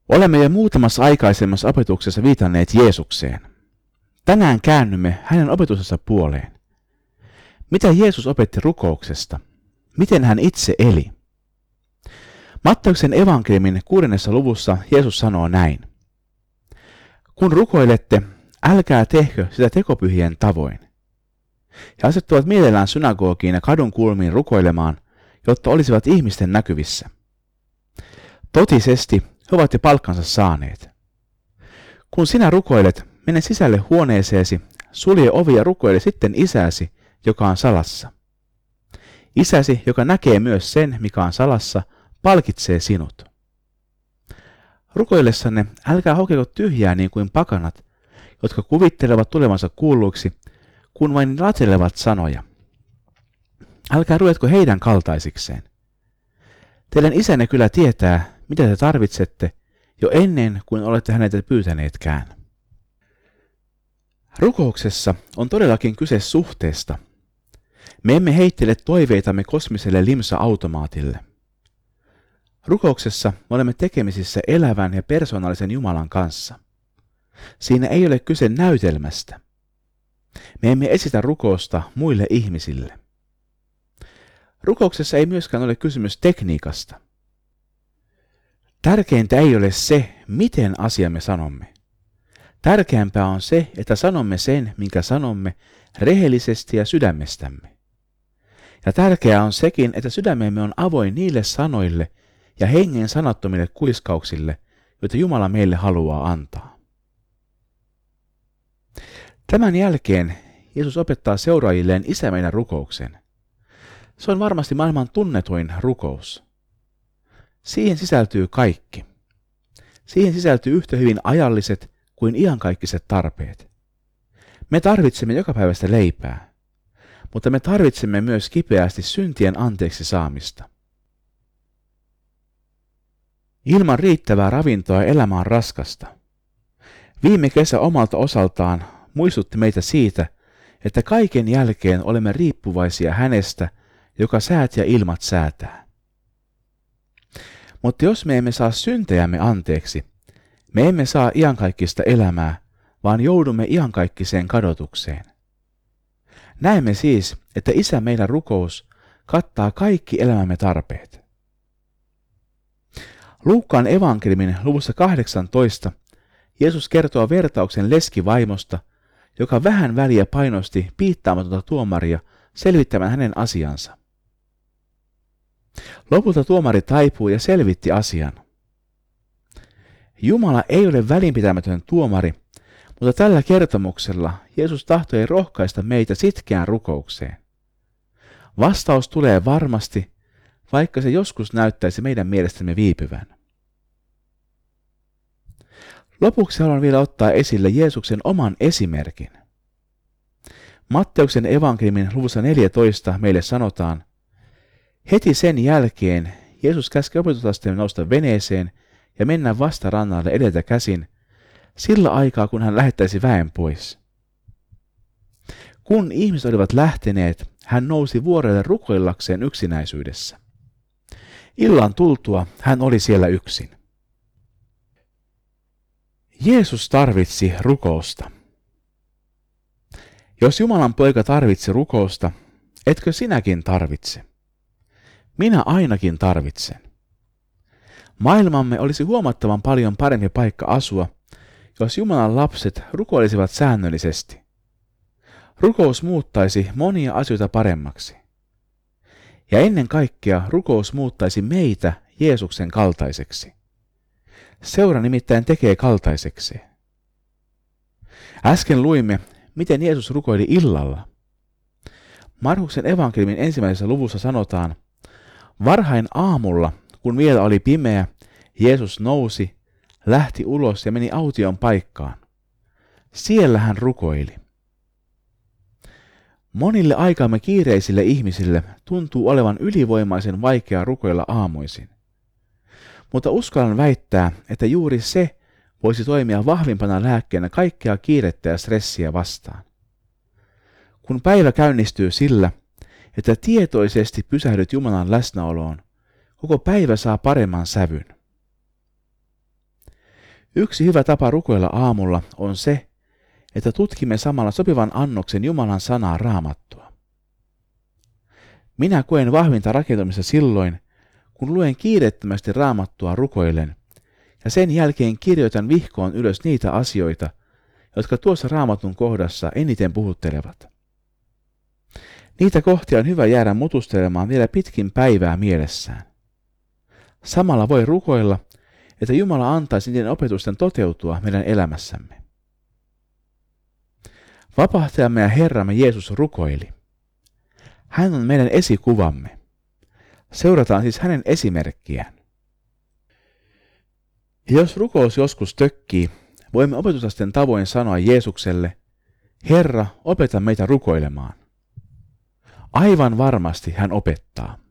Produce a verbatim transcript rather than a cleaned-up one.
Olemme jo muutamassa aikaisemmassa opetuksessa viitanneet Jeesukseen. Tänään käännymme hänen opetuksensa puoleen. Mitä Jeesus opetti rukouksesta? Miten hän itse eli? Matteuksen evankeliumin kuudennessa luvussa Jeesus sanoo näin. Kun rukoilette, älkää tehkö sitä tekopyhien tavoin. He asettuvat mielellään synagogiin ja kadun kulmiin rukoilemaan, jotta olisivat ihmisten näkyvissä. Totisesti he ovat jo palkkansa saaneet. Kun sinä rukoilet, mene sisälle huoneeseesi, sulje ovi ja rukoile sitten isäsi, joka on salassa. Isäsi, joka näkee myös sen, mikä on salassa, palkitsee sinut. Rukoillessanne älkää hokeko tyhjää niin kuin pakanat, jotka kuvittelevat tulevansa kuulluiksi, kun vain latelevat sanoja. Älkää ruvetko heidän kaltaisikseen. Teidän isänne kyllä tietää, mitä te tarvitsette, jo ennen kuin olette häneltä pyytäneetkään. Rukouksessa on todellakin kyse suhteesta. Me emme heittele toiveitamme kosmiselle limsa-automaatille. Rukouksessa me olemme tekemisissä elävän ja persoonallisen Jumalan kanssa. Siinä ei ole kyse näytelmästä. Me emme esitä rukousta muille ihmisille. Rukouksessa ei myöskään ole kysymys tekniikasta. Tärkeintä ei ole se, miten asiamme sanomme. Tärkeämpää on se, että sanomme sen, minkä sanomme, rehellisesti ja sydämestämme. Ja tärkeää on sekin, että sydämemme on avoin niille sanoille ja hengen sanattomille kuiskauksille, joita Jumala meille haluaa antaa. Tämän jälkeen Jeesus opettaa seuraajilleen Isä meidän rukouksen. Se on varmasti maailman tunnetuin rukous. Siihen sisältyy kaikki. Siihen sisältyy yhtä hyvin ajalliset kuin iankaikkiset tarpeet. Me tarvitsemme jokapäiväistä leipää, mutta me tarvitsemme myös kipeästi syntien anteeksi saamista. Ilman riittävää ravintoa elämä on raskasta. Viime kesä omalta osaltaan muistutti meitä siitä, että kaiken jälkeen olemme riippuvaisia hänestä, joka säät ja ilmat säätää. Mutta jos me emme saa syntejämme anteeksi, me emme saa iankaikkista elämää, vaan joudumme iankaikkiseen kadotukseen. Näemme siis, että Isä meidän rukous kattaa kaikki elämämme tarpeet. Luukkaan evankeliumin luvussa kahdeksantoista Jeesus kertoo vertauksen leskivaimosta, joka vähän väliä painosti piittaamatonta tuomaria selvittämään hänen asiansa. Lopulta tuomari taipui ja selvitti asian. Jumala ei ole välinpitämätön tuomari, mutta tällä kertomuksella Jeesus tahtoi rohkaista meitä sitkeään rukoukseen. Vastaus tulee varmasti, vaikka se joskus näyttäisi meidän mielestämme viipyvän. Lopuksi haluan vielä ottaa esille Jeesuksen oman esimerkin. Matteuksen evankeliumin luvussa neljätoista meille sanotaan, heti sen jälkeen Jeesus käski opetuslasten nousta veneeseen ja mennä vastarannalle edeltä käsin, sillä aikaa kun hän lähettäisi väen pois. Kun ihmiset olivat lähteneet, hän nousi vuorelle rukoillakseen yksinäisyydessä. Illan tultua hän oli siellä yksin. Jeesus tarvitsi rukousta. Jos Jumalan poika tarvitsi rukousta, etkö sinäkin tarvitse? Minä ainakin tarvitsen. Maailmamme olisi huomattavan paljon parempi paikka asua, jos Jumalan lapset rukoilisivat säännöllisesti. Rukous muuttaisi monia asioita paremmaksi. Ja ennen kaikkea rukous muuttaisi meitä Jeesuksen kaltaiseksi. Seura nimittäin tekee kaltaisekseen. Äsken luimme, miten Jeesus rukoili illalla. Markuksen evankeliumin ensimmäisessä luvussa sanotaan, varhain aamulla, kun vielä oli pimeä, Jeesus nousi, lähti ulos ja meni aution paikkaan. Siellä hän rukoili. Monille aikamme kiireisille ihmisille tuntuu olevan ylivoimaisen vaikea rukoilla aamuisin. Mutta uskallan väittää, että juuri se voisi toimia vahvimpana lääkkeenä kaikkea kiirettä ja stressiä vastaan. Kun päivä käynnistyy sillä, että tietoisesti pysähdyt Jumalan läsnäoloon, koko päivä saa paremman sävyn. Yksi hyvä tapa rukoilla aamulla on se, että tutkimme samalla sopivan annoksen Jumalan sanaa Raamattua. Minä koen vahvinta rakentumista silloin, kun luen kiireettömästi Raamattua rukoillen, ja sen jälkeen kirjoitan vihkoon ylös niitä asioita, jotka tuossa Raamatun kohdassa eniten puhuttelevat. Niitä kohtia on hyvä jäädä mutustelemaan vielä pitkin päivää mielessään. Samalla voi rukoilla, että Jumala antaisi niiden opetusten toteutua meidän elämässämme. Vapahtajamme ja Herramme Jeesus rukoili. Hän on meidän esikuvamme. Seurataan siis hänen esimerkkiään. Ja jos rukous joskus tökkii, voimme opetuslasten tavoin sanoa Jeesukselle, Herra, opeta meitä rukoilemaan. Aivan varmasti hän opettaa.